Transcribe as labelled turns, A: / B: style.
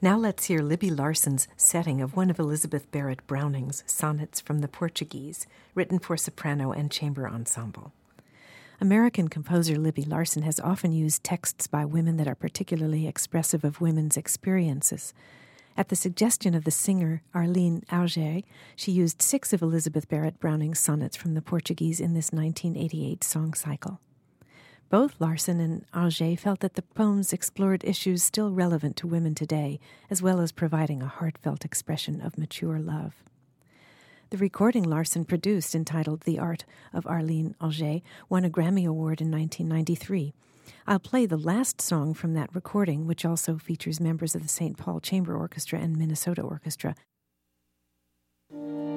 A: Now let's hear Libby Larson's setting of one of Elizabeth Barrett Browning's sonnets from the Portuguese, written for soprano and chamber ensemble. American composer Libby Larson has often used texts by women that are particularly expressive of women's experiences. At the suggestion of the singer Arlene Auger, she used 6 of Elizabeth Barrett Browning's sonnets from the Portuguese in this 1988 song cycle. Both Larson and Auger felt that the poems explored issues still relevant to women today, as well as providing a heartfelt expression of mature love. The recording Larson produced, entitled The Art of Arlene Auger, won a Grammy Award in 1993. I'll play the last song from that recording, which also features members of the St. Paul Chamber Orchestra and Minnesota Orchestra.